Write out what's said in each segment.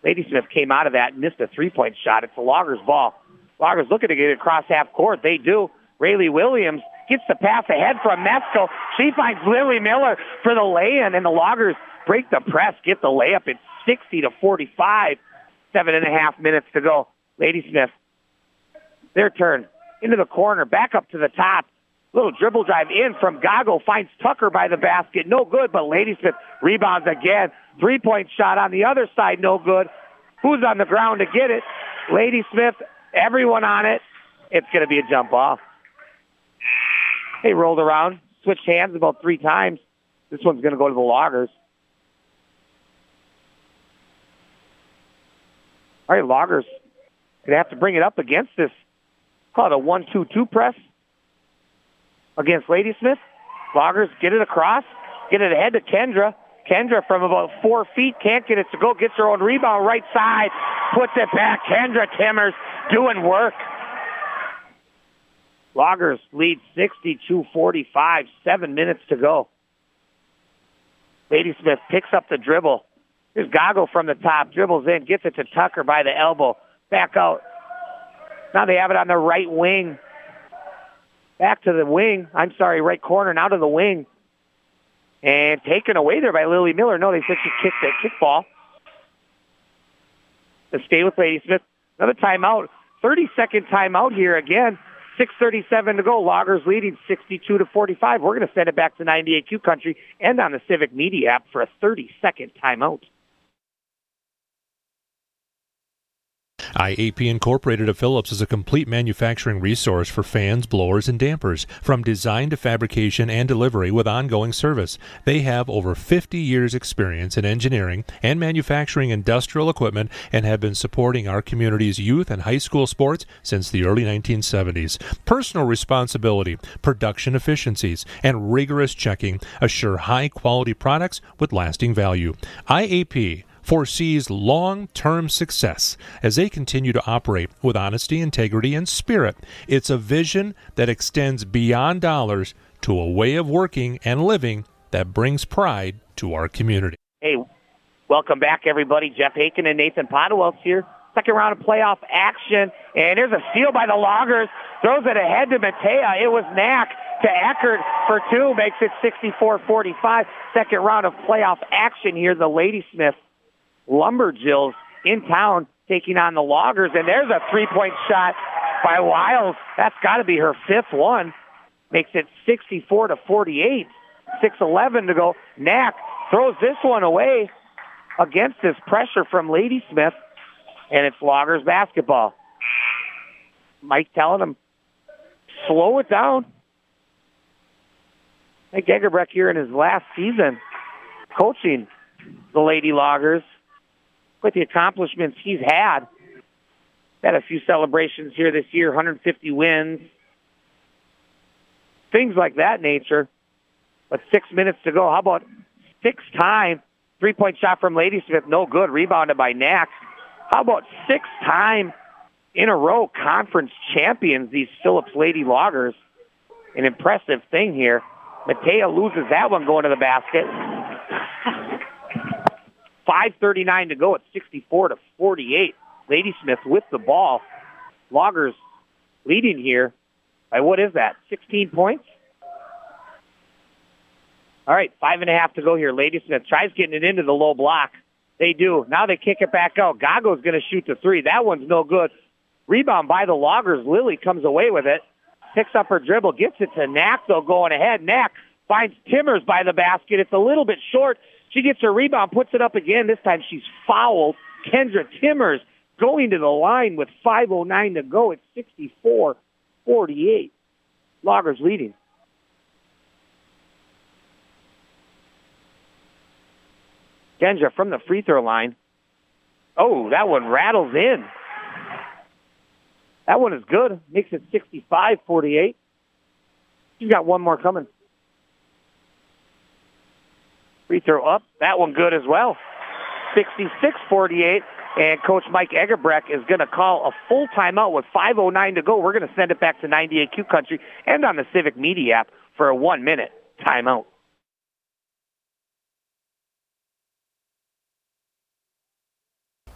Ladysmith came out of that and missed a three-point shot. It's the Loggers' ball. Loggers looking to get it across half court. They do. Rayleigh Williams gets the pass ahead from Mesko. She finds Lily Miller for the lay-in, and the Loggers break the press, get the layup. It's 60-45. 7.5 minutes to go. Ladysmith, their turn. Into the corner, back up to the top. Little dribble drive in from Gago, finds Tucker by the basket. No good, but Ladysmith rebounds again. Three-point shot on the other side, no good. Who's on the ground to get it? Ladysmith, everyone on it. It's going to be a jump ball. They rolled around, switched hands about 3 times. This one's going to go to the Loggers. All right, Loggers going to have to bring it up against this. Call it a 1-2-2 press against Ladysmith. Loggers get it across, get it ahead to Kendra. Kendra from about 4 feet can't get it to go, gets her own rebound right side, puts it back. Kendra Timmers doing work. Loggers lead 62-45, 7 minutes to go. Ladysmith picks up the dribble. Here's Gago from the top, dribbles in, gets it to Tucker by the elbow. Back out. Now they have it on the right wing. Back to the wing. Right corner, now to the wing. And taken away there by Lily Miller. No, they said she kicked it. Kickball. To stay with Ladysmith. Another timeout. 30-second timeout here again. 6:37 to go. Loggers leading 62-45. We're going to send it back to 98Q Country and on the Civic Media app for a 30-second timeout. IAP Incorporated of Phillips is a complete manufacturing resource for fans, blowers, and dampers, from design to fabrication and delivery with ongoing service. They have over 50 years' experience in engineering and manufacturing industrial equipment and have been supporting our community's youth and high school sports since the early 1970s. Personal responsibility, production efficiencies, and rigorous checking assure high-quality products with lasting value. IAP foresees long-term success as they continue to operate with honesty, integrity, and spirit. It's a vision that extends beyond dollars to a way of working and living that brings pride to our community. Hey, welcome back, everybody. Jeff Haken and Nathan Podwell's here. Second round of playoff action, and there's a steal by the Loggers. Throws it ahead to Matea. It was Knack to Eckert for 2, makes it 64-45. Second round of playoff action here. The Ladysmith Lumberjills in town taking on the Loggers, and there's a three-point shot by Wiles. That's got to be her 5th one. Makes it 64-48. 6:11 to go. Knack throws this one away against this pressure from Ladysmith, and it's Loggers basketball. Mike telling them, slow it down. Mike Egerbrecht here in his last season coaching the Lady Loggers. With the accomplishments he's had a few celebrations here this year, 150 wins, things like that nature. But 6 minutes to go. How about 6-time three-point shot from Ladysmith? No good. Rebounded by Knack. How about 6-time in a row conference champions, these Phillips Lady Loggers? An impressive thing here. Matea loses that one going to the basket. 5:39 to go. It's 64-48. Ladysmith with the ball. Loggers leading here by, what is that, 16 points? All right, 5.5 to go here. Ladysmith tries getting it into the low block. They do. Now they kick it back out. Gago's going to shoot the 3. That one's no good. Rebound by the Loggers. Lily comes away with it. Picks up her dribble. Gets it to Knack, though, going ahead. Knack finds Timmers by the basket. It's a little bit short. She gets her rebound, puts it up again. This time she's fouled. Kendra Timmers going to the line with 5:09 to go. It's 64-48. Loggers leading. Kendra from the free throw line. Oh, that one rattles in. That one is good. Makes it 65-48. She's got one more coming. Free throw up. That one good as well. 66-48. And Coach Mike Egerbrecht is going to call a full timeout with 5:09 to go. We're going to send it back to 98Q Country and on the Civic Media app for a 1-minute timeout.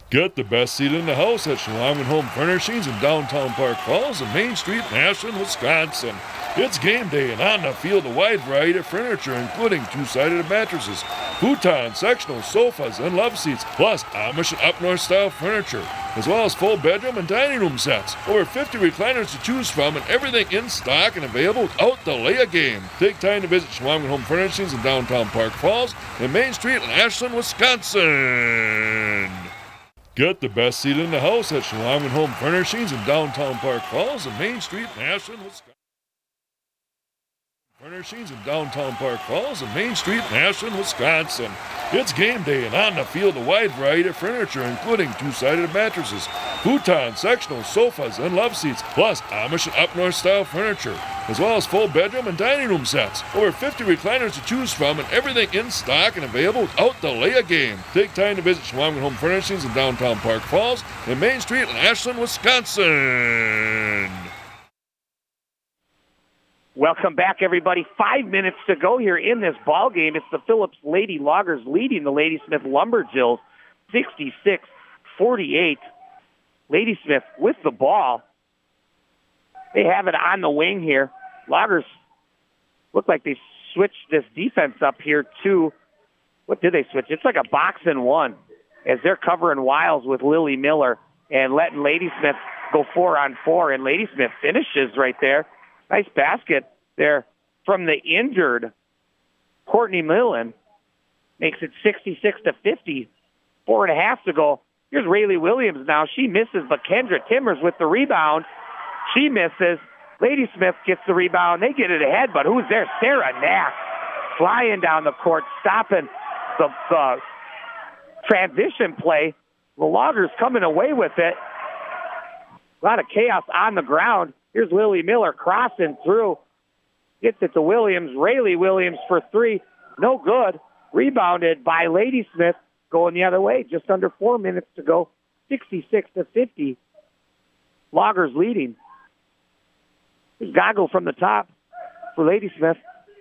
Get the best seat in the house at Schlongen Home Furnishings in downtown Park Falls and Main Street in Ashland, Wisconsin. It's game day, and on the field, a wide variety of furniture, including two-sided mattresses, futons, sectional sofas, and love seats, plus Amish and up-north style furniture, as well as full bedroom and dining room sets. Over 50 recliners to choose from, and everything in stock and available without delay a game. Take time to visit Schlongen Home Furnishings in downtown Park Falls and Main Street in Ashland, Wisconsin. Get the best seat in the house at Schlongen Home Furnishings in downtown Park Falls and Main Street in Ashland, Wisconsin. Furnishings in downtown Park Falls and Main Street in Ashland, Wisconsin. It's game day, and on the field, a wide variety of furniture, including two-sided mattresses, futons, sectional sofas, and love seats, plus Amish and up-north style furniture, as well as full bedroom and dining room sets. Over 50 recliners to choose from, and everything in stock and available without delay a game. Take time to visit Schlongen Home Furnishings in downtown Park Falls and Main Street in Ashland, Wisconsin. Welcome back, everybody. 5 minutes to go here in this ball game. It's the Phillips Lady Loggers leading the Ladysmith Lumberjills 66-48. Ladysmith with the ball. They have it on the wing here. Loggers look like they switched this defense up here to, what did they switch? It's like a box and one as they're covering Wiles with Lily Miller and letting Ladysmith go 4-on-4, and Ladysmith finishes right there. Nice basket there from the injured Courtney Millen. Makes it 66-50. 4.5 to go. Here's Rayleigh Williams now. She misses, but Kendra Timmers with the rebound. She misses. Ladysmith gets the rebound. They get it ahead, but who's there? Sarah Knack flying down the court, stopping the transition play. The Loggers coming away with it. A lot of chaos on the ground. Here's Lily Miller crossing through. Gets it to Williams. Rayleigh Williams for three. No good. Rebounded by Ladysmith. Going the other way. Just under 4 minutes to go. 66-50. Loggers leading. Here's Goggle from the top for Ladysmith.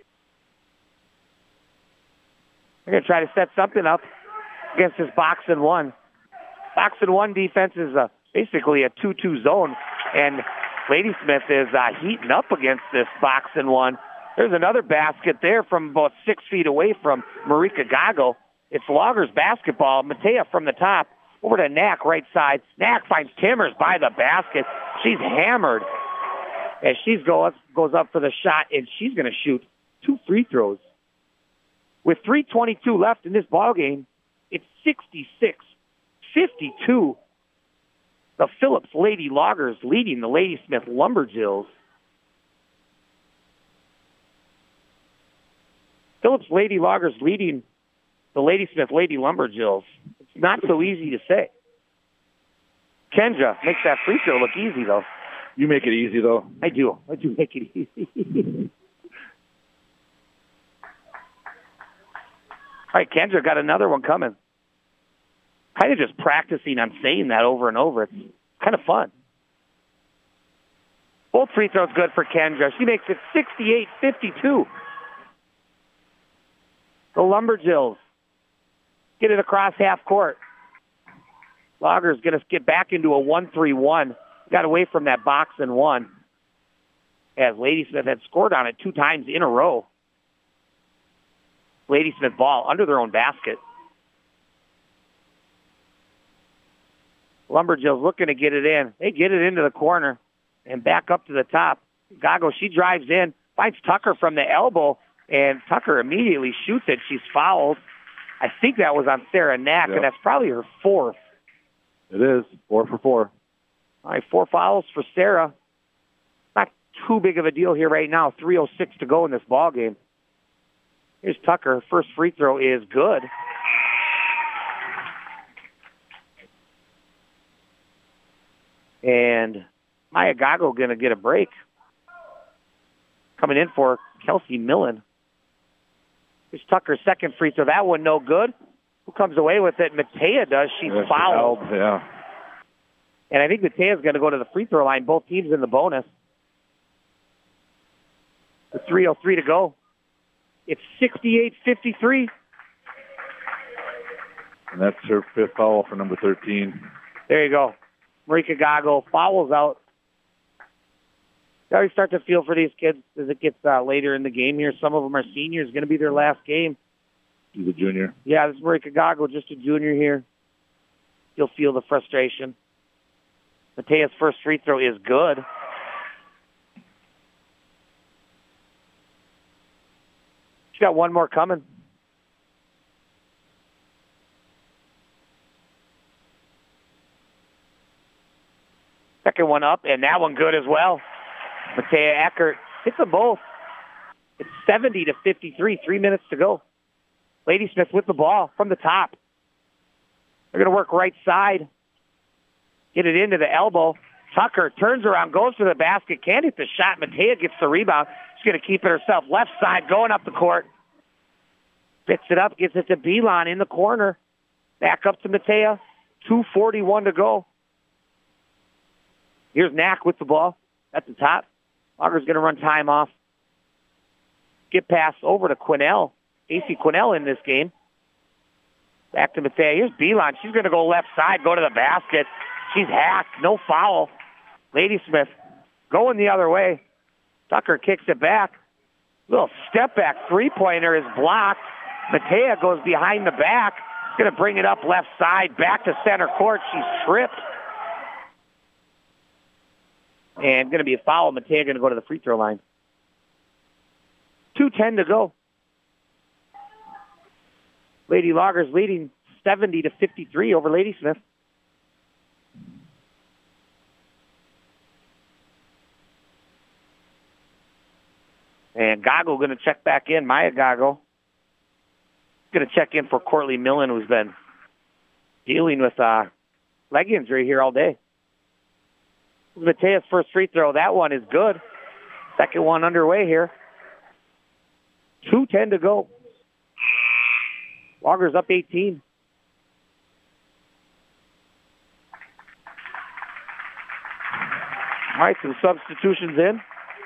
They're going to try to set something up against this box and one. Box and one defense is basically a 2-2 zone. And Ladysmith is heating up against this box and one. There's another basket there from about 6 feet away from Marika Goggle. It's Loggers basketball. Matea from the top. Over to Knack, right side. Knack finds Timmers by the basket. She's hammered. As she goes up for the shot, and she's going to shoot 2 free throws. With 3:22 left in this ballgame, it's 66-52. The Phillips Lady Loggers leading the Ladysmith Lumberjills. Phillips Lady Loggers leading the Ladysmith Lady Lumberjills. It's not so easy to say. Kendra makes that free throw look easy, though. You make it easy, though. I do make it easy. All right, Kendra got another one coming. Kind of just practicing on saying that over and over. It's kind of fun. Both free throws good for Kendra. She makes it 68-52. The Lumberjills get it across half court. Loggers going to get back into a 1-3-1. Got away from that box and one, as Ladysmith had scored on it 2 times in a row. Ladysmith ball under their own basket. Lumberjills looking to get it in. They get it into the corner and back up to the top. Gago, she drives in, finds Tucker from the elbow, and Tucker immediately shoots it. She's fouled. I think that was on Sarah Knack, and that's probably her 4th. It is. 4 for 4. All right, 4 fouls for Sarah. Not too big of a deal here right now. 3:06 to go in this ball game. Here's Tucker. Her first free throw is good. And Maya Gago going to get a break. Coming in for Kelsey Millen. Here's Tucker's second free throw. That one no good. Who comes away with it? Matea does. She's fouled. Yeah. And I think Matea's going to go to the free throw line. Both teams in the bonus. With 3:03 to go. It's 68-53. And that's her fifth foul for number 13. There you go. Marika Gago fouls out. You already start to feel for these kids as it gets later in the game here. Some of them are seniors. Going to be their last game. She's a junior. Yeah, this is Marika Gago, just a junior here. You'll feel the frustration. Matea's first free throw is good. She's got one more coming. Second one up, and that one good as well. Matea Eckert hits them both. It's 70-53, 3 minutes to go. Ladysmith with the ball from the top. They're going to work right side. Get it into the elbow. Tucker turns around, goes to the basket, can't hit the shot. Matea gets the rebound. She's going to keep it herself. Left side, going up the court. Picks it up, gets it to Belon in the corner. Back up to Matea. 2:41 to go. Here's Knack with the ball at the top. Augur's going to run time off. Get pass over to Quinnell. Casey Quinnell in this game. Back to Matea. Here's Belon. She's going to go left side, go to the basket. She's hacked. No foul. Ladysmith going the other way. Tucker kicks it back. Little step back three-pointer is blocked. Matea goes behind the back. Going to bring it up left side, back to center court. She's tripped. And going to be a foul. Matea going to go to the free throw line. 2:10 to go. Lady Loggers leading 70-53 over Ladysmith. And Gago going to check back in. Maya Gago going to check in for Courtney Millen, who's been dealing with leg injury here all day. Matea's first free throw. That one is good. Second one underway here. 2:10 to go. Loggers up 18. All right, some substitutions in.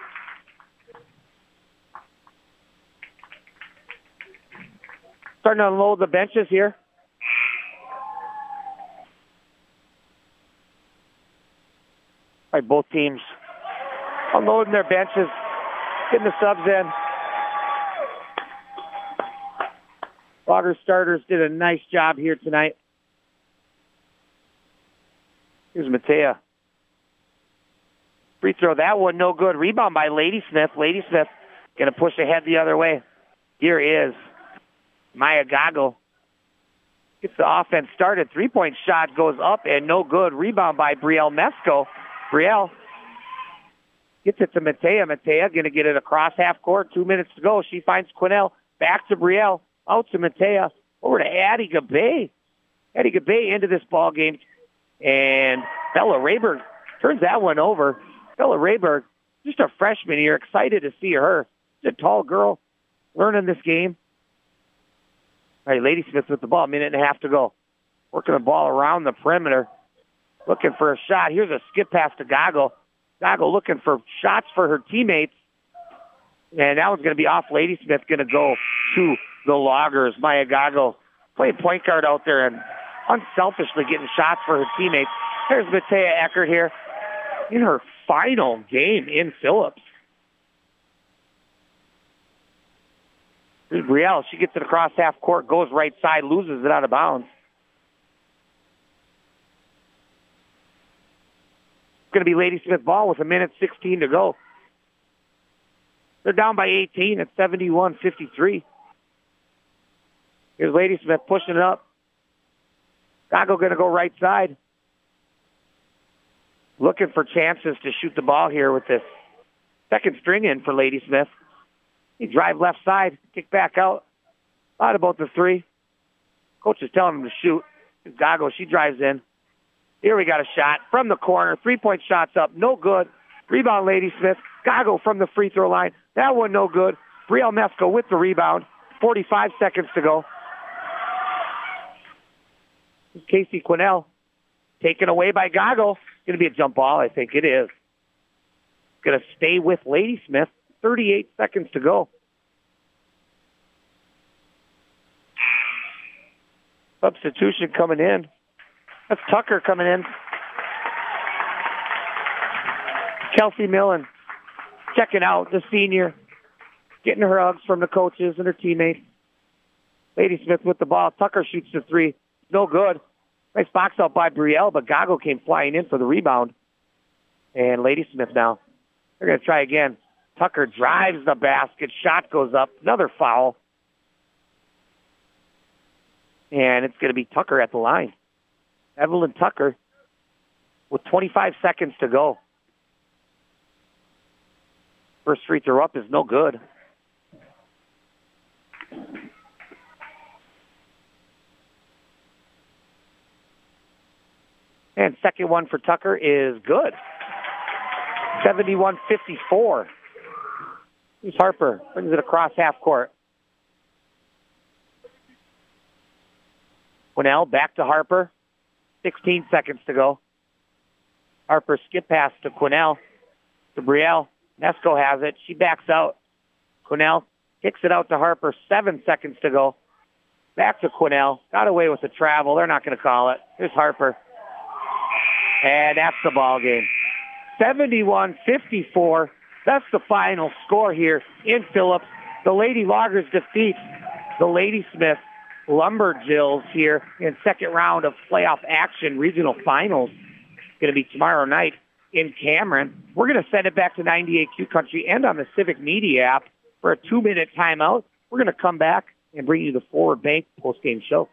Starting to unload the benches here. All right, both teams unloading their benches, getting the subs in. Loggers starters did a nice job here tonight. Here's Matea. Free throw, that one no good. Rebound by Ladysmith. Ladysmith going to push ahead the other way. Here is Maya Gago. Gets the offense started. Three-point shot goes up and no good. Rebound by Brielle Mesco. Brielle gets it to Matea. Matea going to get it across half court. 2 minutes to go. She finds Quinnell. Back to Brielle. Out to Matea. Over to Addie Gabay. Addie Gabay into this ball game. And Bella Rayberg turns that one over. Bella Rayberg, just a freshman here. Excited to see her. She's a tall girl learning this game. All right, Ladysmith with the ball. 1.5 minutes to go. Working the ball around the perimeter. Looking for a shot. Here's a skip pass to Gago. Gago looking for shots for her teammates. And that one's going to be off. Ladysmith going to go to the Loggers. Maya Gago playing point guard out there and unselfishly getting shots for her teammates. There's Matea Eckert here in her final game in Phillips. There's Brielle. She gets it across half court, goes right side, loses it out of bounds. It's going to be Ladysmith ball with 1:16 to go. They're down by 18 at 71-53. Here's Ladysmith pushing it up. Gago going to go right side. Looking for chances to shoot the ball here with this second string in for Ladysmith. He drive left side, kick back out. Thought about the three. Coach is telling him to shoot. Gago, she drives in. Here we got a shot from the corner. 3-point shots up, no good. Rebound Ladysmith. Gago from the free throw line. That one no good. Brielle Mesco with the rebound. 45 seconds to go. Casey Quinnell taken away by Gago. Going to be a jump ball, I think it is. Going to stay with Ladysmith. 38 seconds to go. Substitution coming in. That's Tucker coming in. Kelsey Millen checking out, the senior, getting her hugs from the coaches and her teammates. Ladysmith with the ball. Tucker shoots the three. No good. Nice box out by Brielle, but Gago came flying in for the rebound. And Ladysmith now. They're going to try again. Tucker drives the basket. Shot goes up. Another foul. And it's going to be Tucker at the line. Evelyn Tucker with 25 seconds to go. First free throw up is no good. And second one for Tucker is good. 71-54. Here's Harper. Brings it across half court. Quinnell back to Harper. 16 seconds to go. Harper skip pass to Quinnell. To Brielle. Nesco has it. She backs out. Quinnell kicks it out to Harper. 7 seconds to go. Back to Quinnell. Got away with the travel. They're not going to call it. Here's Harper. And that's the ball game. 71-54. That's the final score here in Phillips. The Lady Loggers defeat the Ladysmith Lumberjills here in second round of playoff action. Regional finals going to be tomorrow night in Cameron. We're going to send it back to 98Q Country and on the Civic Media app for a 2-minute timeout. We're going to come back and bring you the Forward Bank postgame show.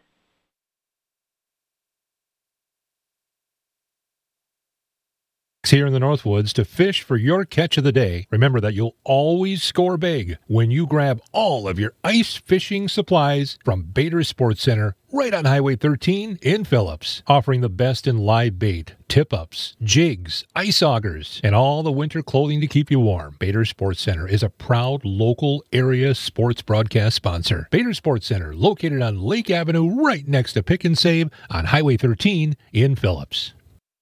Here in the Northwoods to fish for your catch of the day. Remember that you'll always score big when you grab all of your ice fishing supplies from Bader Sports Center right on Highway 13 in Phillips, offering the best in live bait, tip-ups, jigs, ice augers, and all the winter clothing to keep you warm. Bader Sports Center is a proud local area sports broadcast sponsor. Bader Sports Center, located on Lake Avenue right next to Pick and Save on Highway 13 in Phillips.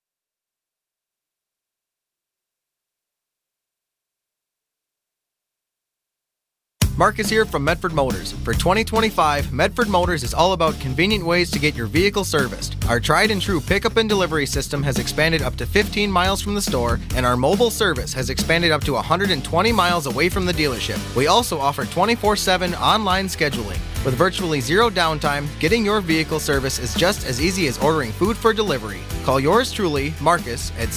Marcus here from Medford Motors. For 2025, Medford Motors is all about convenient ways to get your vehicle serviced. Our tried and true pickup and delivery system has expanded up to 15 miles from the store, and our mobile service has expanded up to 120 miles away from the dealership. We also offer 24/7 online scheduling. With virtually zero downtime, getting your vehicle service is just as easy as ordering food for delivery. Call yours truly, Marcus, at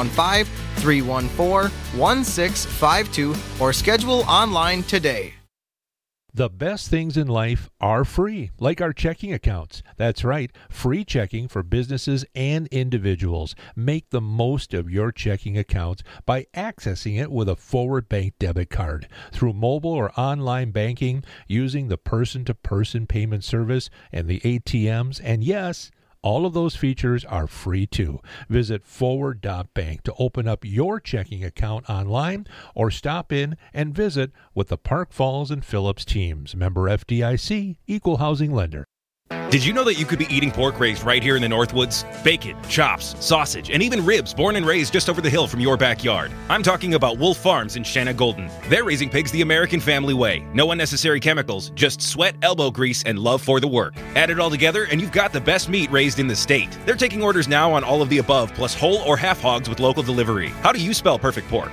715-314-1652 or schedule online today. The best things in life are free, like our checking accounts. That's right, free checking for businesses and individuals. Make the most of your checking accounts by accessing it with a Forward Bank debit card through mobile or online banking, using the person-to-person payment service and the ATMs, and yes, all of those features are free too. Visit forward.bank to open up your checking account online or stop in and visit with the Park Falls and Phillips teams. Member FDIC, Equal Housing Lender. Did you know that you could be eating pork raised right here in the Northwoods? Bacon, chops, sausage, and even ribs born and raised just over the hill from your backyard. I'm talking about Wolf Farms in Shanna Golden. They're raising pigs the American family way. No unnecessary chemicals, just sweat, elbow grease, and love for the work. Add it all together and you've got the best meat raised in the state. They're taking orders now on all of the above, plus whole or half hogs with local delivery. How do you spell perfect pork?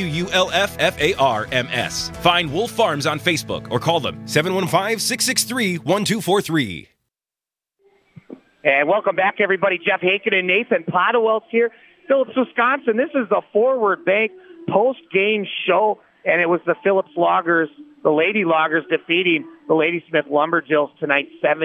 WULFFARMS. Find Wolf Farms on Facebook or call them 715-663-1243. And welcome back, everybody. Jeff Haken and Nathan Podewelts here. Phillips, Wisconsin. This is the Forward Bank post-game show, and it was the Phillips Loggers, the Lady Loggers, defeating the Ladysmith Lumberjills tonight,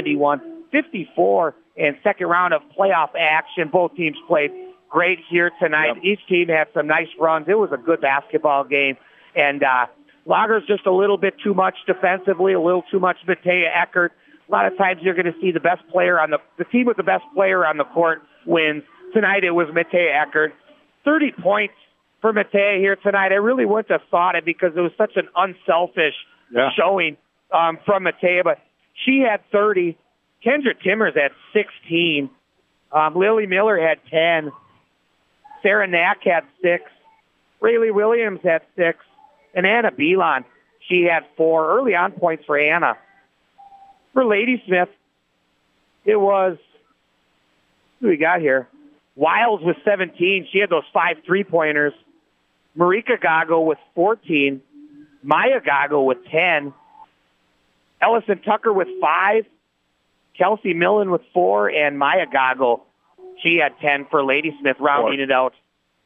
71-54, in second round of playoff action. Both teams played great here tonight. Yep. Each team had some nice runs. It was a good basketball game, and Loggers just a little bit too much defensively, a little too much Matea Eckert. A lot of times you're going to see the best player on the team with the best player on the court wins. Tonight it was Matea Eckert. 30 points for Matea here tonight. I really wouldn't have thought it because it was such an unselfish showing from Matea, but she had 30. Kendra Timmers had 16. Lily Miller had 10. Sarah Knack had 6. Rayleigh Williams had 6. And Anna Belon, she had 4. Early on points for Anna. For Ladysmith, it was, who we got here? Wiles with 17. She had those 5 3-pointers. Marika Gago with 14. Maya Gago with 10. Ellison Tucker with 5. Kelsey Millen with 4. And Maya Gago, she had 10 for Ladysmith, rounding it out.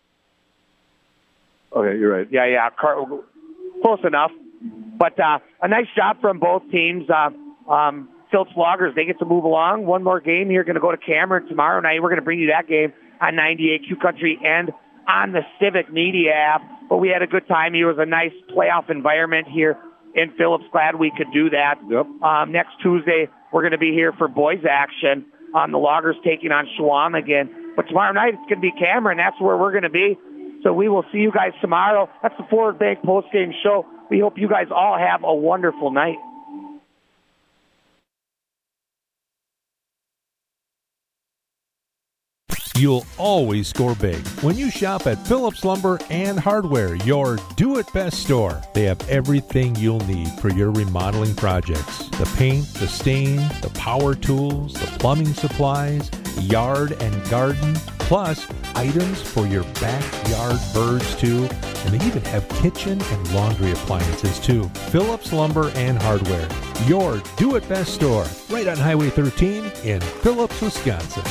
Okay, you're right. Yeah. Close enough. But a nice job from both teams. Phillips Loggers, they get to move along. One more game here, going to go to Cameron tomorrow night. We're going to bring you that game on 98Q Country and on the Civic Media app. But we had a good time. It was a nice playoff environment here in Phillips. Glad we could do that. Yep. Next Tuesday, we're going to be here for boys action on the Loggers taking on Shawamigan. But tomorrow night, it's going to be Cameron. That's where we're going to be. So we will see you guys tomorrow. That's the Forward Bank postgame show. We hope you guys all have a wonderful night. You'll always score big when you shop at Phillips Lumber and Hardware, your do-it-best store. They have everything you'll need for your remodeling projects. The paint, the stain, the power tools, the plumbing supplies, yard and garden, plus items for your backyard birds too. And they even have kitchen and laundry appliances too. Phillips Lumber and Hardware, your do-it-best store, right on Highway 13 in Phillips, Wisconsin.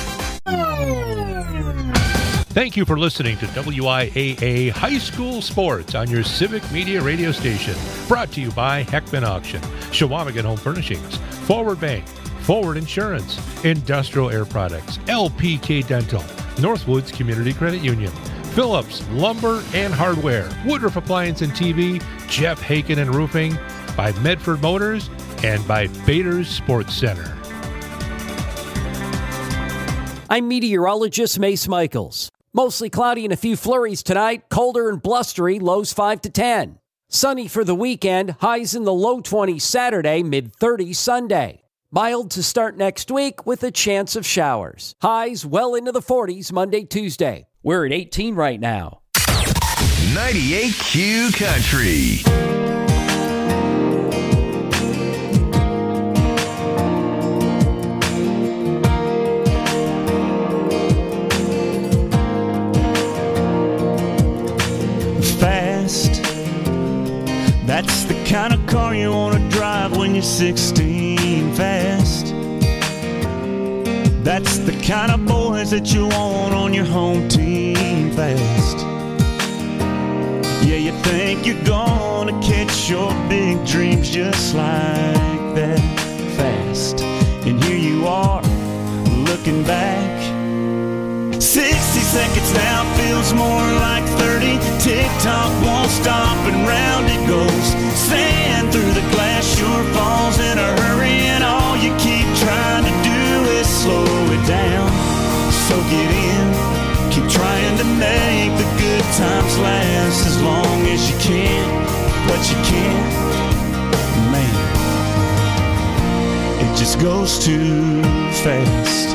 Thank you for listening to WIAA High School Sports on your Civic Media radio station. Brought to you by Heckman Auction, Shawamigan Home Furnishings, Forward Bank, Forward Insurance, Industrial Air Products, LPK Dental, Northwoods Community Credit Union, Phillips Lumber and Hardware, Woodruff Appliance and TV, Jeff Haken and Roofing, by Medford Motors, and by Bader's Sports Center. I'm meteorologist Mace Michaels. Mostly cloudy and a few flurries tonight, colder and blustery, lows 5 to 10. Sunny for the weekend, highs in the low 20s Saturday, mid-30s Sunday. Mild to start next week with a chance of showers. Highs well into the 40s Monday, Tuesday. We're at 18 right now. 98Q Country. That's the kind of car you want to drive when you're 16. Fast. That's the kind of boys that you want on your home team. Fast. Yeah, you think you're gonna catch your big dreams just like that. Fast. And here you are, looking back. 60 seconds now feels more like 30. Tick-tock won't stop and round it goes. Sand through the glass sure falls in a hurry, and all you keep trying to do is slow it down. Soak it in, keep trying to make the good times last as long as you can. But you can't, man, it just goes too fast.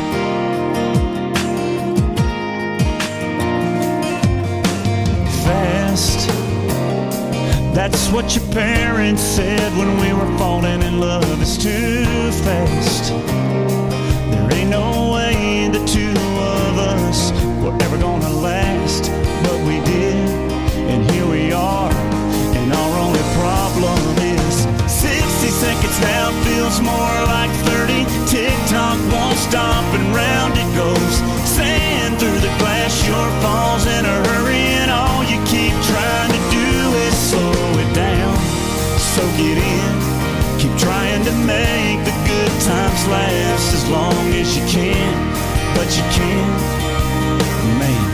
That's what your parents said when we were falling in love. It's too fast. There ain't no way the two of us were ever gonna last, but we did, and here we are. And our only problem is 60 seconds now feels more like 30. Tick-tock won't stop and round it goes. Sand through the glass sure falls in a hurry, and all you keep trying to do is slow it down, soak it in, keep trying to make the good times last as long as you can, but you can't, man,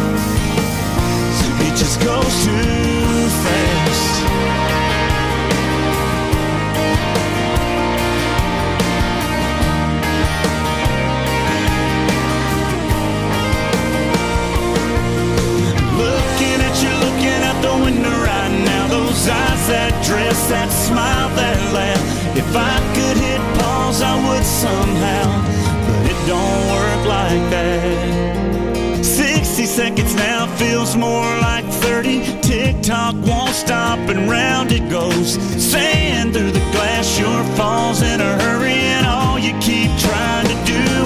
it just goes too fast. Looking out the window right now, those eyes that dress, that smile, that laugh. If I could hit pause, I would somehow, but it don't work like that. 60 seconds now feels more like 30. Tick-tock won't stop and round it goes. Sand through the glass sure falls in a hurry, and all you keep trying to do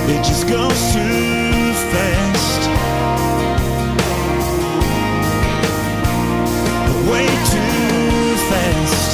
It just goes too fast, way too fast.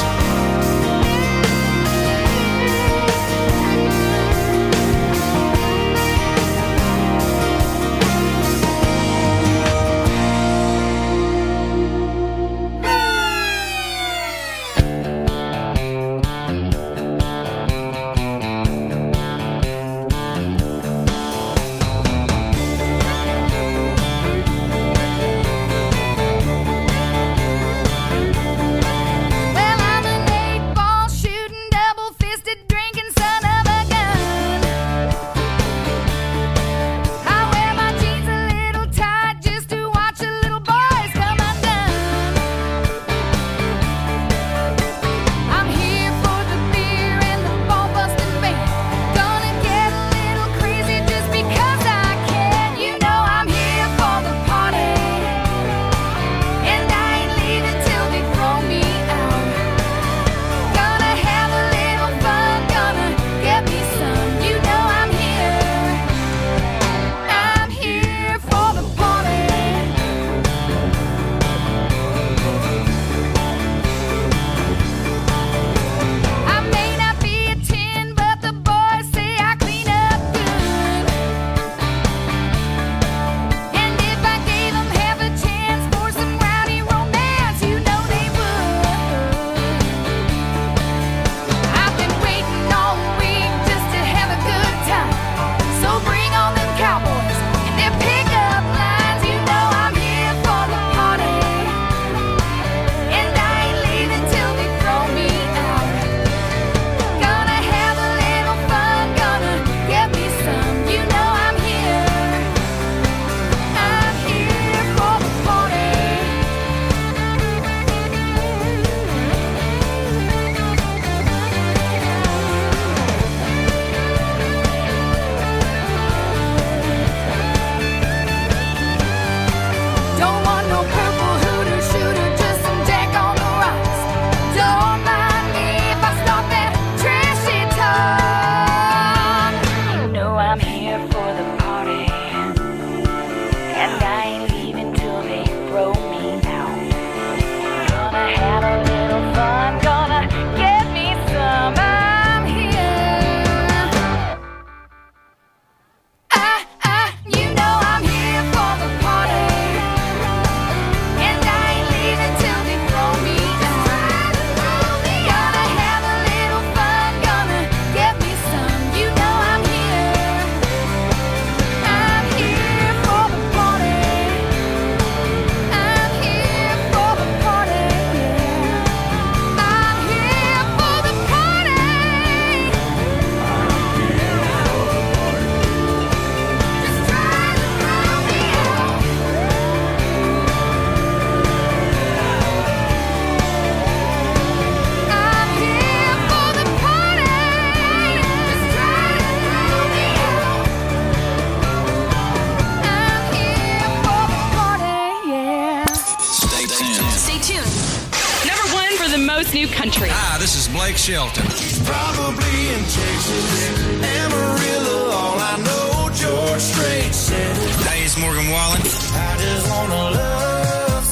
New country. Hi, this is Blake Shelton. Probably in Texas, Amarillo, all I know, George Strait said it. Hey, it's Morgan Wallen. I just wanna love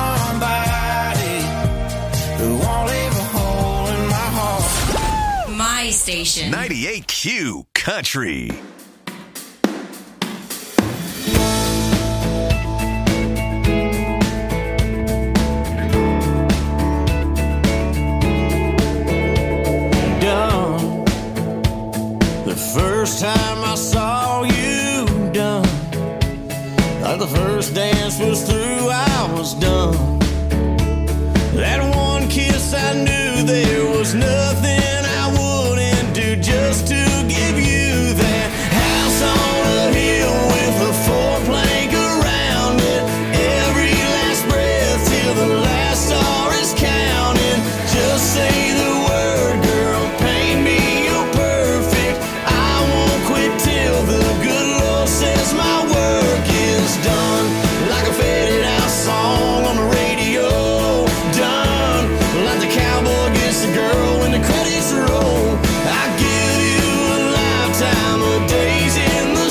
somebody who won't leave a hole in my heart. My station. 98Q Country. First time I saw you done, like the first dance was through, I was done. That one kiss, I knew there was nothing I wouldn't do just to give you that house on a hill with a four-plank around it. Every last breath till the last star is counting. Just say the word, girl, paint me your perfect. I won't quit till the good Lord says my work is done. Like a faded out song on the radio, done. Like the cowboy gets the girl when the credits roll. I give you a lifetime of days in the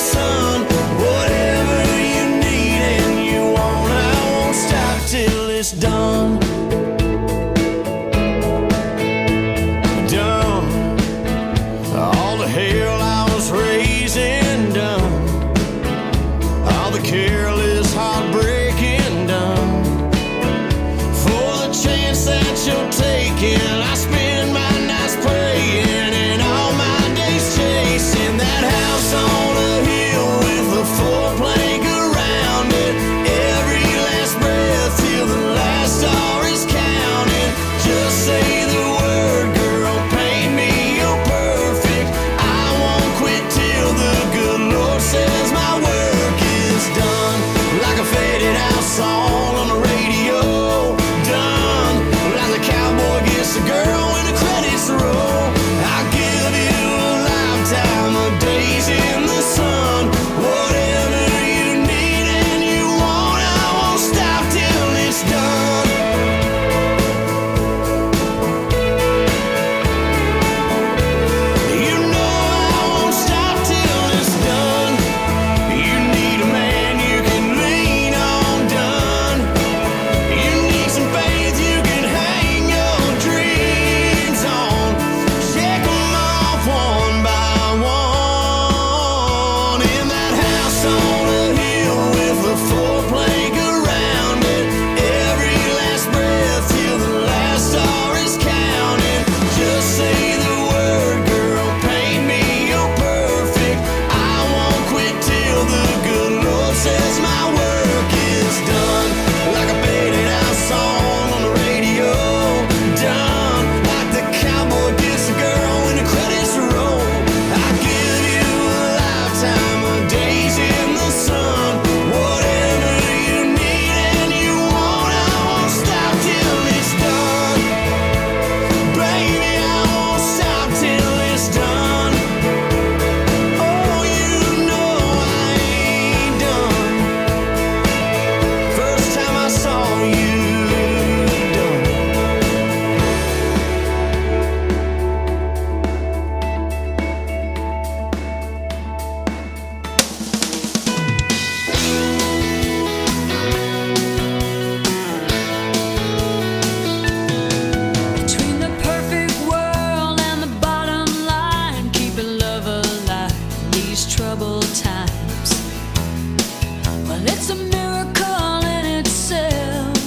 these troubled times. Well, it's a miracle in itself,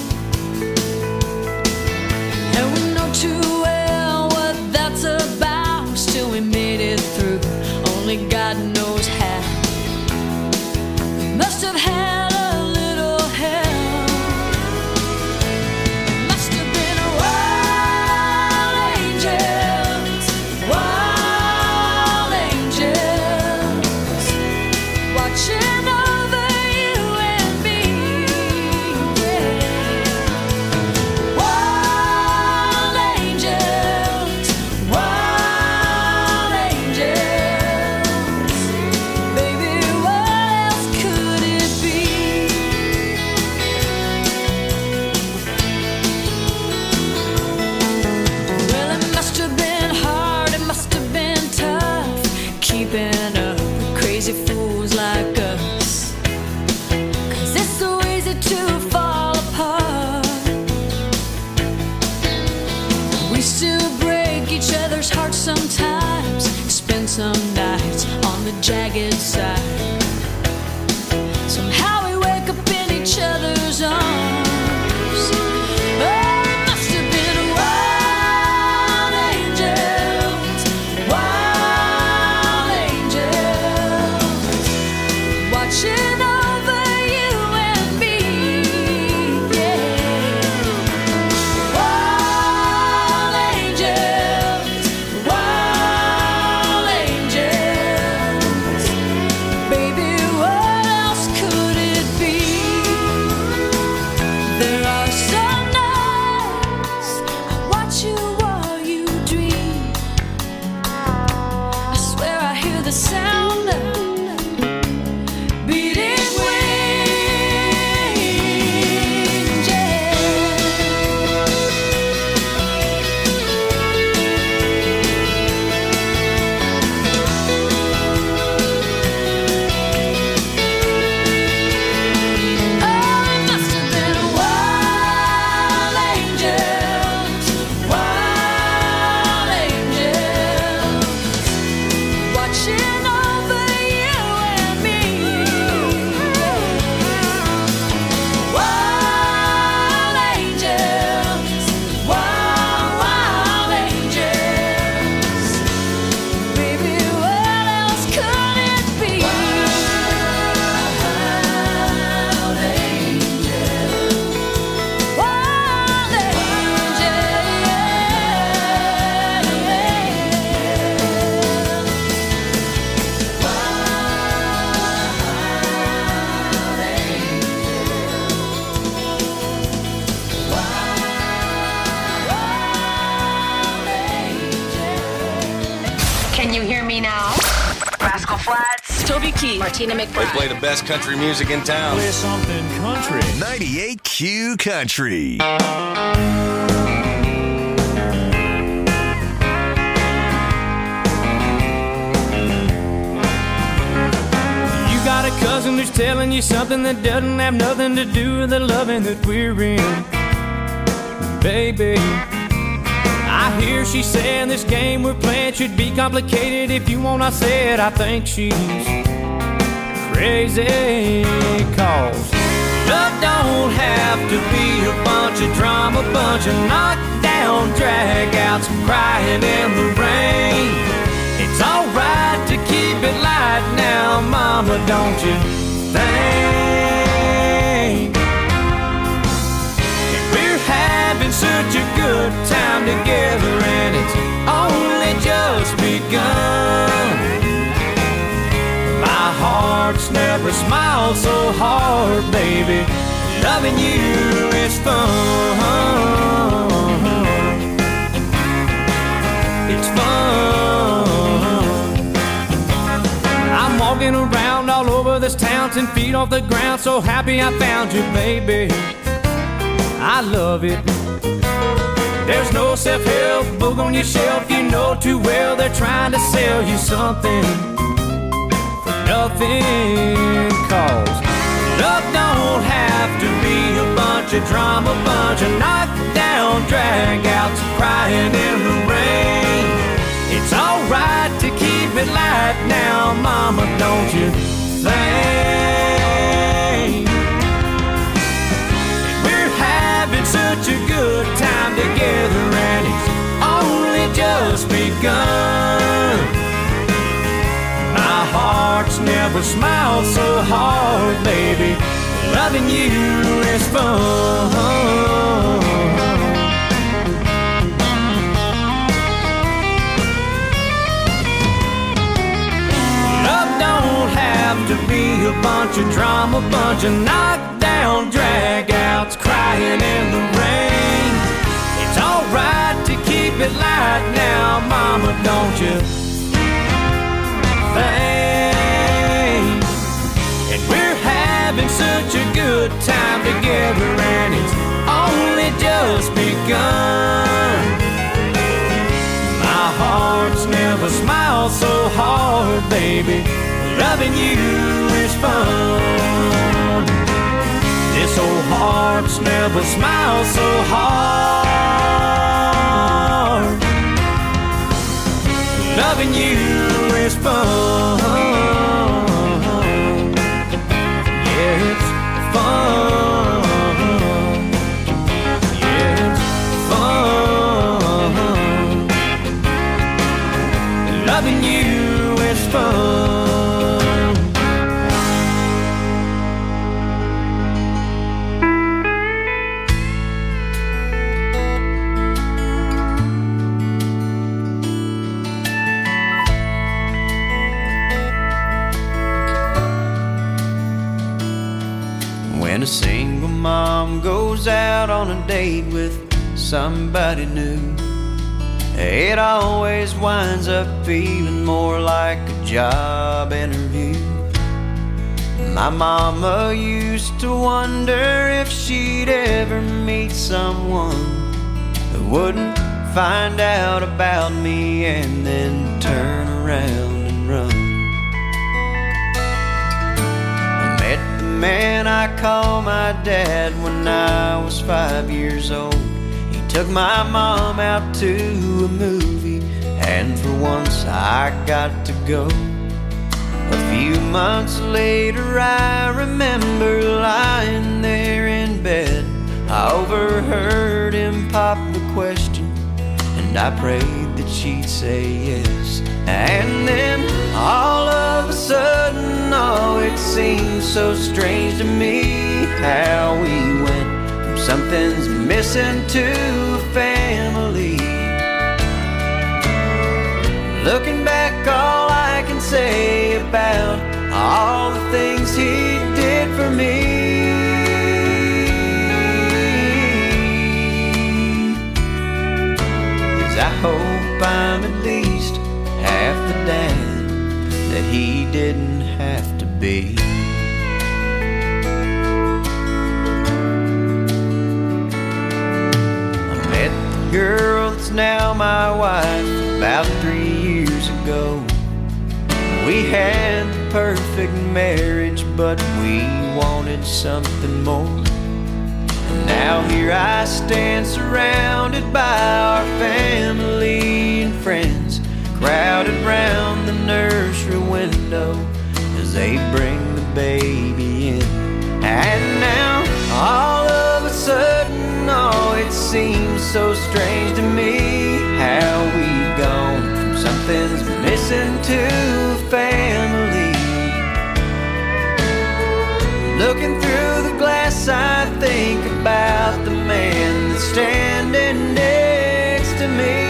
and we know too well what that's about. Still we made it through, only God knows how. We must have had a little help. Must have been a wild angels, wild angels, watching over you and me. Yeah. Wild angels, wild angels. Baby, what else could it be? Well, it must have been hard, it must have been tough, keeping up with crazy fools like us. 'Cause it's so easy to fall apart. We still break each other's hearts sometimes, spend some nights on the jagged side. Somehow we wake up in each other's arms. Oh, it must have been wild angels, wild angels, watching over you and me. Yeah. Wild angels, wild angels. Baby, what else could it be? There are some nights I watch you while you dream. I swear I hear the sound of beating wings. Yeah. Oh, it must have been wild angels, wild angels, watching over you and me. Wild angels, wild, wild angels. Baby, what else could it be? Wild angels, wild Can you hear me now? Rascal Flatts, Toby Keith, Martina They McBride. play the best country music in town. Play something country. 98Q Country. You got a cousin who's telling you something that doesn't have nothing to do with the loving that we're in. Baby, I hear she saying this game we're playing should be complicated. If you want, I said I think she's crazy. 'Cause love don't have to be a bunch of drama, bunch of knockdown dragouts, crying in the rain. It's alright to keep it light now, mama, don't you think? And we're having such a good time together, and it's only just begun. My heart's never smiled so hard, baby. Loving you is fun. It's fun. I'm walking around all over this town, 10 feet off the ground, so happy I found you, baby. I love it. There's no self-help book on your shelf. You know too well they're trying to sell you something for nothing. 'Cause love don't have to be a bunch of drama, bunch of knockdown dragouts, crying in the rain. It's alright to keep it light now, mama, hearts never smiled so hard, baby. Loving you is fun. To be a bunch of drama, bunch of knockdown dragouts crying in the rain. It's alright to keep it light now, mama, don't you think? And we're having such a good time together, and it's only just begun. My heart's never smiled so hard, baby. Loving you is fun. This old heart's never smiled so hard. Loving you is fun. Yeah, it's fun. Yeah, it's fun. Loving you is fun. When a single mom goes out on a date with somebody new, it always winds up feeling more like a job interview. My mama used to wonder if she'd ever meet someone who wouldn't find out about me and then turn around and run. Man I call my dad when I was 5 years old. He took my mom out to a movie, and for once I got to go. A few months later I remember lying there in bed. I overheard him pop the question, and I prayed that she'd say yes. And then all of a sudden, oh, it seemed so strange to me how we went from something's missing to a family. Looking back, all I can say about all the things he did for me is I hope I'm at least half the dad that he didn't have to be. I met the girl that's now my wife about 3 years ago. We had the perfect marriage, but we wanted something more. And now here I stand surrounded by our family and friends, crowded round the nursery window as they bring the baby in. And now, all of a sudden, oh, it seems so strange to me how we've gone from something's missing to a family. Looking through the glass, I think about the man that's standing next to me.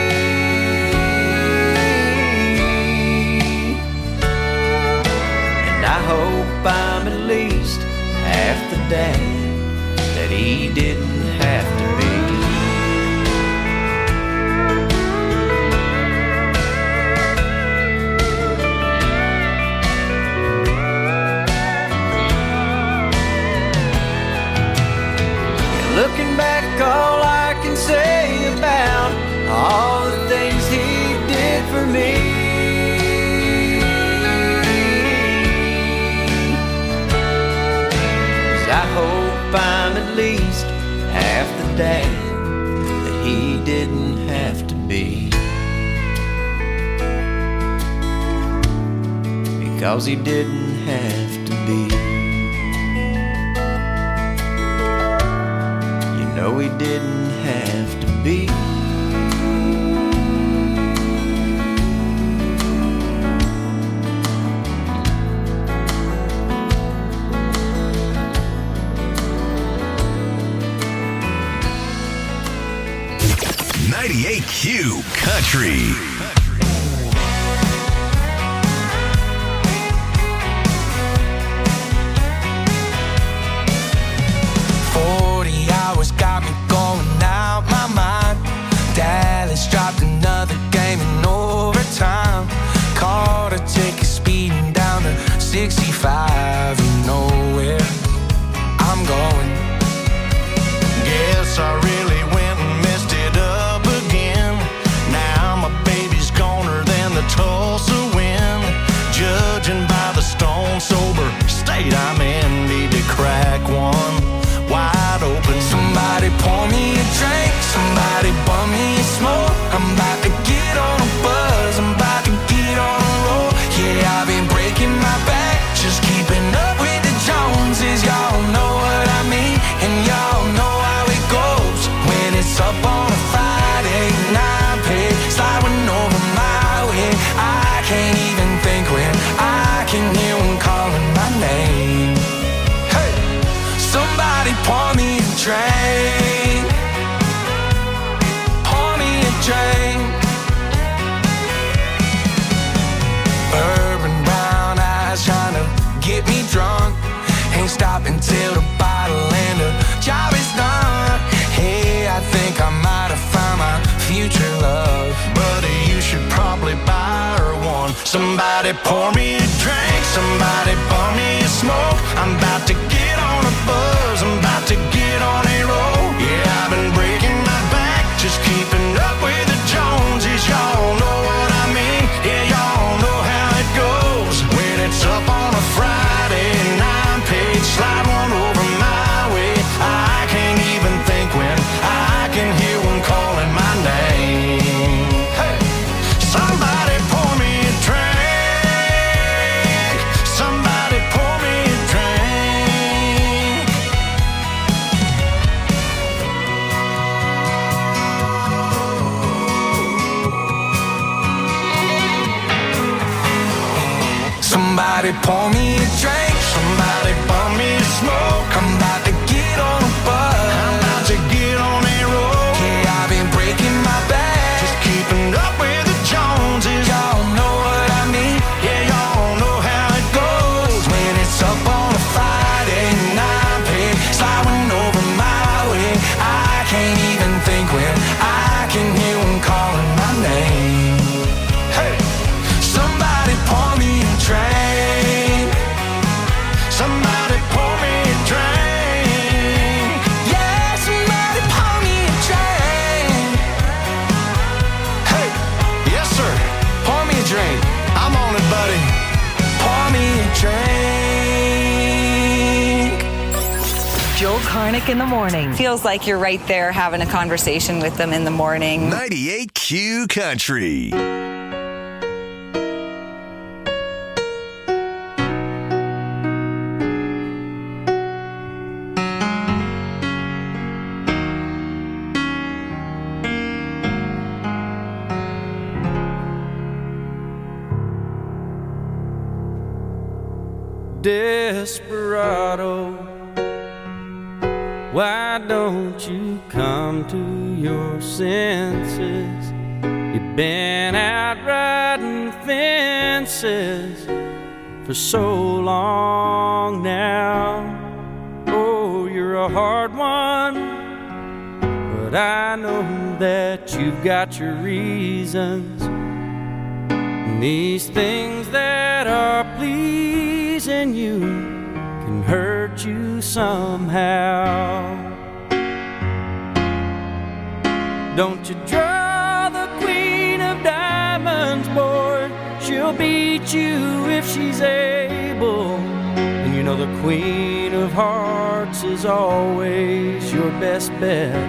I hope I'm at least half the dad that he didn't have to be. And looking back, all I can say about all the things he did for me, I hope I'm at least half the dad that he didn't have to be. Because he didn't have to be. You know he didn't have to be. AQ Country. Got me going out my mind. Dallas dropped another game in overtime. Caught a ticket speeding down to 65. You know where I'm going. Guess I really went and messed it up again. Now my baby's goner than the Tulsa wind. Judging by the stone sober state I'm in, need to crack one wide open. Somebody pour me a drink, somebody bum me a smoke. I'm about to get on a buzz, I'm about to get on a roll. Yeah, I've been breaking my back, just keeping up with the Joneses. Y'all know what I mean, and y'all know how it goes. When it's up on a Friday night, pay sliding over my way. I can't even think when I can hear them calling my name. Hey, somebody pour me a drink, pour me a drink. Urban brown eyes trying to get me drunk. Ain't stopping till the bottle and the job is done. Hey, I think I might have found my future love. Buddy, you should probably buy her one. Somebody pour me a drink, somebody pour me a smoke. I'm about to get on a buzz, I'm about to get on a roll. Yeah, I've been breaking my back, just keeping up with the Joneses. Y'all know what I mean, yeah, y'all know how it goes. When it's up on a Friday night, page slide one over my way. I can't even think when I can hear one calling my name. Hey, somebody pour me a drink, somebody pour me a drink. Somebody pour me a drink, somebody pour me a smoke. I'm about to get on a buzz, I'm about to get on a roll. Yeah, I've been breaking my back, just keeping up with the Joneses. Y'all know what I mean, yeah, y'all know how it goes. When it's up on a Friday night, pay sliding over my way. I can't even think when I can hear them calling my name. Hey, somebody pour me a drink, somebody pour me a drink. Yeah, somebody pour me a drink. Hey, yes sir, pour me a drink. I'm on it, buddy. Pour me a drink. Joel Karnick in the morning. Feels like you're right there having a conversation with them in the morning. 98Q Country. Desperado, why don't you come to your senses? You've been out riding fences for so long now. Oh, you're a hard one, but I know that you've got your reasons. And these things that are pleasing you can hurt you somehow. Don't you draw the queen of diamonds, boy. She'll beat you if she's able. And you know the queen of hearts is always your best bet.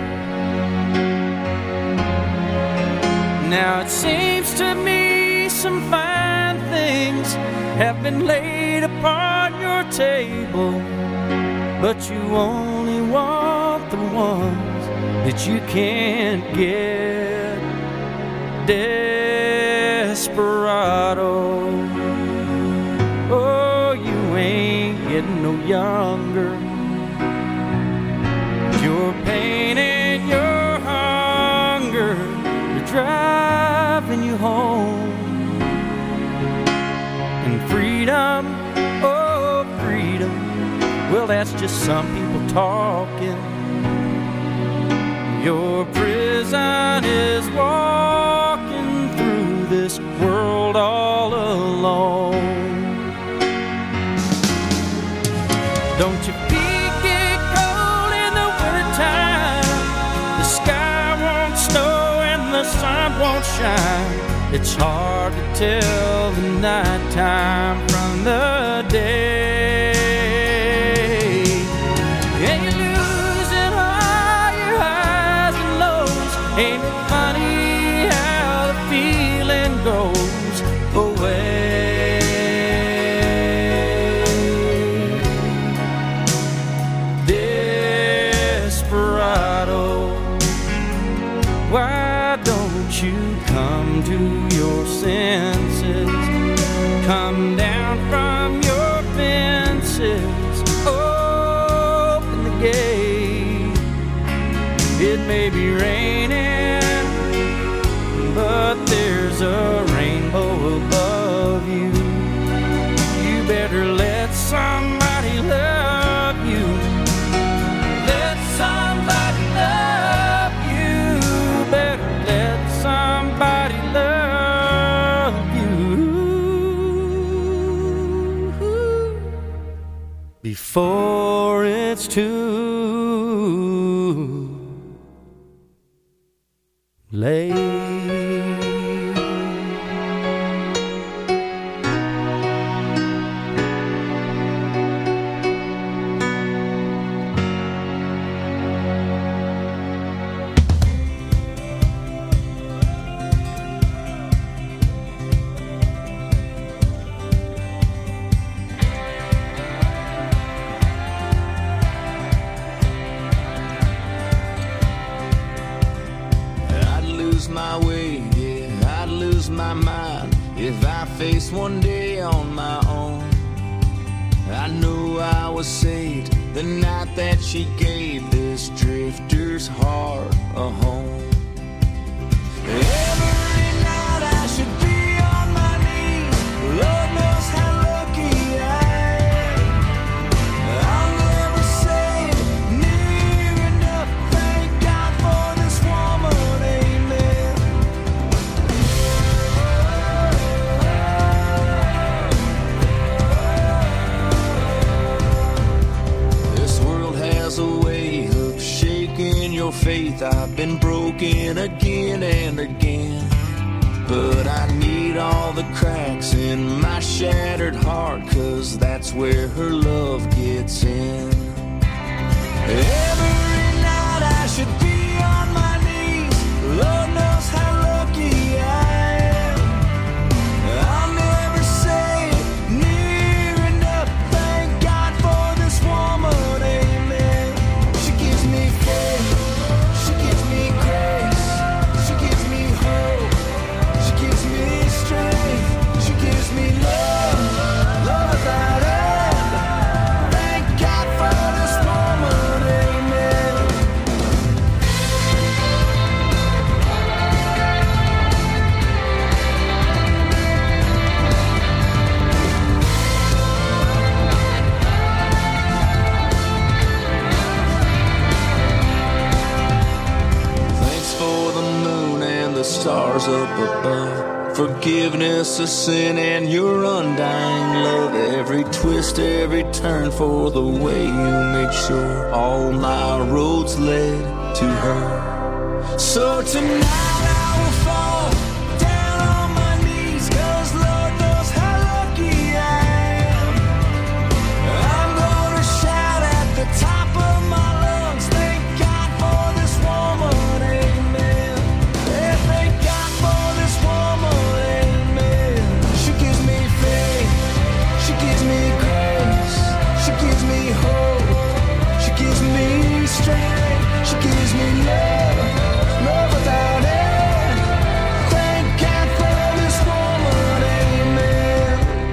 Now it seems to me some fine things have been laid upon your table, but you only want the ones that you can't get. Desperado, oh, you ain't getting no younger. Your pain and your hunger, you're freedom, oh freedom. Well, that's just some people talking. Your prison is walking through this world all alone. Don't your feet get cold in the wintertime? The sky won't snow and the sun won't shine. It's hard to tell the nighttime from the day. And you're losing all your highs and lows. Ain't it funny how the feeling goes away? Desperado, why don't you come to your senses? Come down from your fences. Open the gate. It may be raining, but there's a rainbow above you. You better let somebody love you. Let somebody love you. Better let somebody love you before it's too late. My way, yeah, I'd lose my mind if I faced one day on my own. I know I was saved the night that she gave this drifter's heart a home. Every night I should be on my knees. Lord knows how lucky I am. I'll never say near enough. Thank God for this woman. A way of shaking your faith. I've been broken again and again, but I need all the cracks in my shattered heart, 'cause that's where her love gets in. Every night I should be on my knees. Lord knows how lucky I am. I'll never say near enough. Thank God for this woman. She gives me grace, she gives me hope, she gives me strength, she gives me love, love without end. Thank God for this woman, amen. 4 the moon and the stars up above. Forgiveness of sin and your undying love. Every twist, every turn for the way you made sure all my roads led to her. So tonight I will fall down on my knees, 'cause Lord knows how lucky I am. I'm gonna shout at the top of my lungs, thank God for this woman, amen. Yeah, thank God for this woman, amen. She gives me faith, she gives me grace, she gives me hope, she gives me strength, she gives me love, love without end. Thank God for this woman, amen.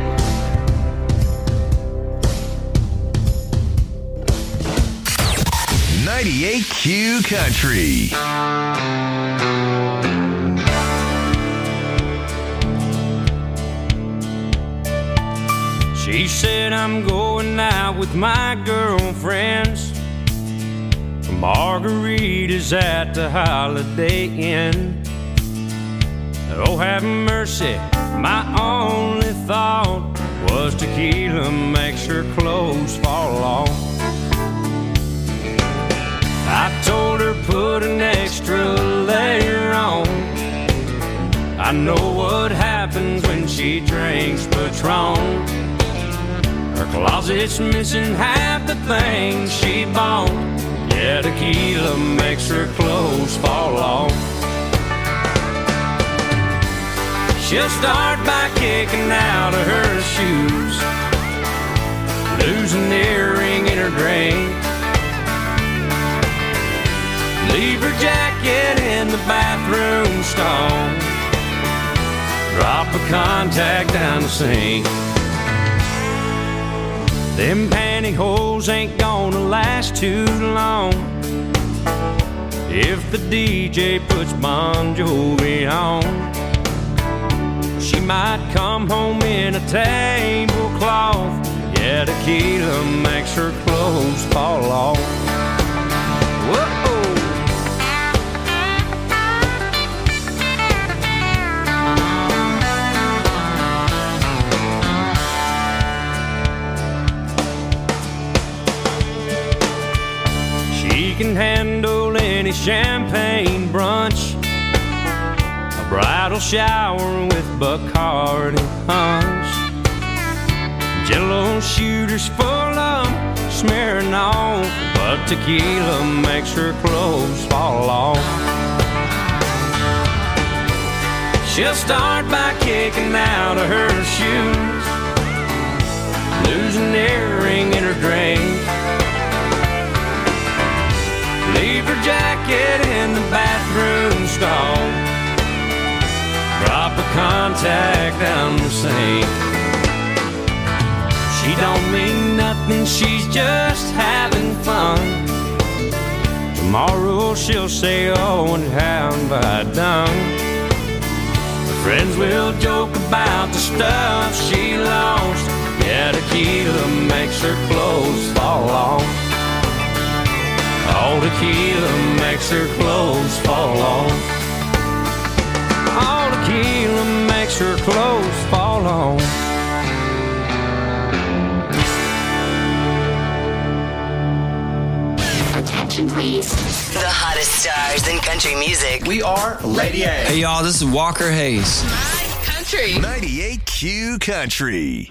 98 Q Country. She said I'm going out with my girlfriends. Margaritas at the Holiday Inn. Oh, have mercy, my only thought was tequila makes her clothes fall off. I told her put an extra layer on. I know what happens when she drinks Patron. Her closet's missing half the things she bought. Yeah, tequila makes her clothes fall off. She'll start by kicking out of her shoes, lose an earring in her drink, leave her jacket in the bathroom stall, drop a contact down the sink. Them pantyhose ain't gonna last too long if the DJ puts Bon Jovi on. She might come home in a tablecloth. Yeah, tequila makes her clothes fall off. Whoa! She can handle any champagne brunch, a bridal shower with Bacardi punch, Jello shooters full of smearing off, but tequila makes her clothes fall off. She'll start by kicking out of her shoes, lose an earring in her drink, leave her jacket in the bathroom stall, drop a contact down the sink. She don't mean nothing, she's just having fun. Tomorrow she'll say, oh, and how have I done? Her friends will joke about the stuff she lost. Yeah, tequila makes her clothes fall off. All tequila makes her clothes fall off. All tequila makes her clothes fall off. Attention, please. The hottest stars in country music. We are Lady A. Hey, y'all, this is Walker Hayes. Country. 98Q Country.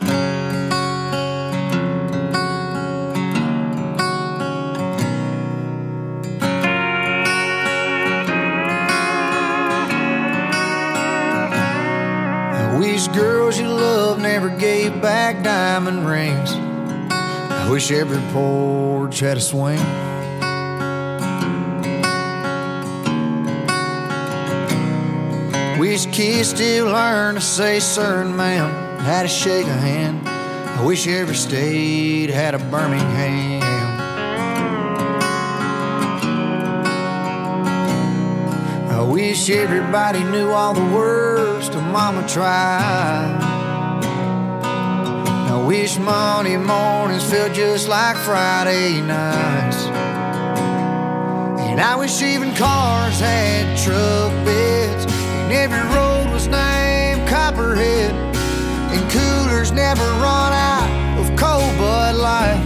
Wish girls you love never gave back diamond rings. I wish every porch had a swing. Wish kids still learn to say sir and ma'am, how to shake a hand. I wish every state had a Birmingham. I wish everybody knew all the words to Mama tried. I wish Monday mornings felt just like Friday nights. And I wish even cars had truck beds, and every road was named Copperhead, and coolers never run out of cold Bud Light.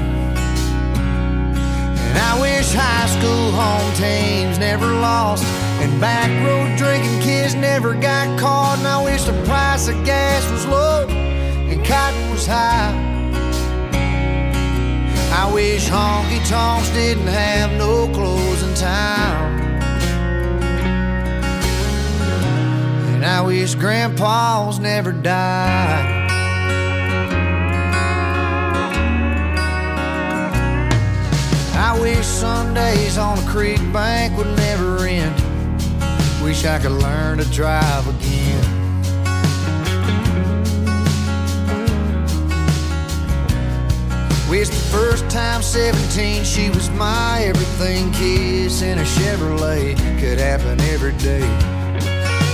And I wish high school home teams never lost, and back road drinking kids never got caught. And I wish the price of gas was low and cotton was high. I wish honky tonks didn't have no closing time. And I wish grandpas never died. I wish Sundays on a creek bank would never end. Wish I could learn to drive again. Wish the first time 17 she was my everything. Kiss in a Chevrolet could happen every day.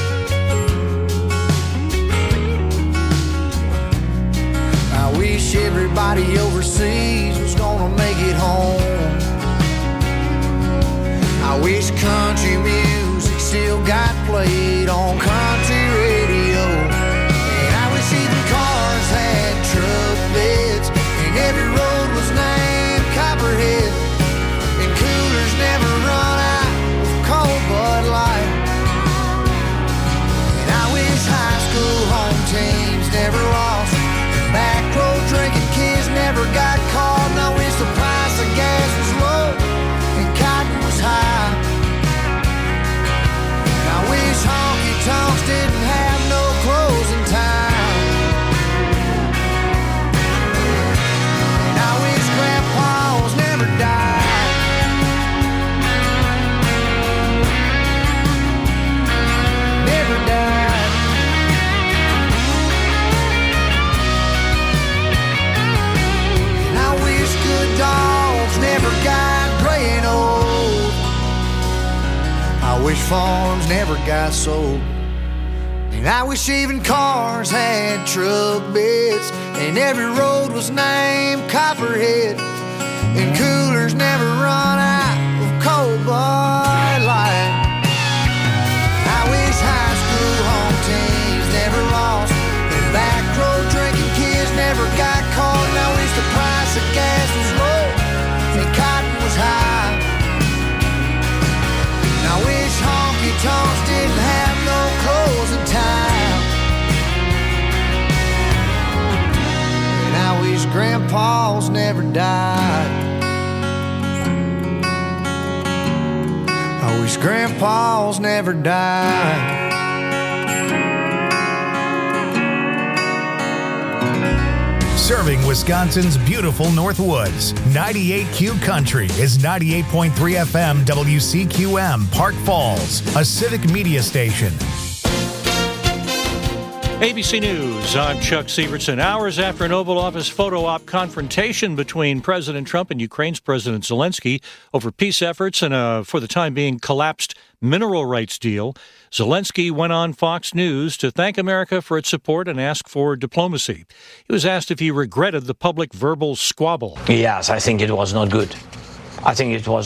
I wish every Somebody overseas was gonna make it home. I wish country music still got played on country radio. And I wish even cars had truck beds, and every road was named Copperhead, and coolers never run out of cold Bud Light. And I wish high school home teams never lost, and back road drinking kids never got caught. And I wish the price of gas was low and cotton was high. And I wish honky tonks didn't have no closing time. And I wish grandpas never died. Never died. And I wish good dogs never got gray and old. I wish farms never got sold. And I wish even cars had truck beds, and every road was named Copperhead, and coolers never run out of cold Bud Light. I wish high school home teams never lost, and back road drinking kids never got caught. And I wish the price of gas was low and cotton was high. And I wish honky tonks didn't have no closing time. And I wish grandpas never died. I wish grandpas never died. Serving Wisconsin's beautiful Northwoods, 98Q Country is 98.3 FM WCQM, Park Falls, a civic media station. ABC News, I'm Chuck Severson. Hours after an Oval Office photo op confrontation between President Trump and Ukraine's President Zelensky over peace efforts and a, for the time being, collapsed mineral rights deal, Zelensky went on Fox News to thank America for its support and ask for diplomacy. He was asked if he regretted the public verbal squabble. Yes, I think it was not good. I think it was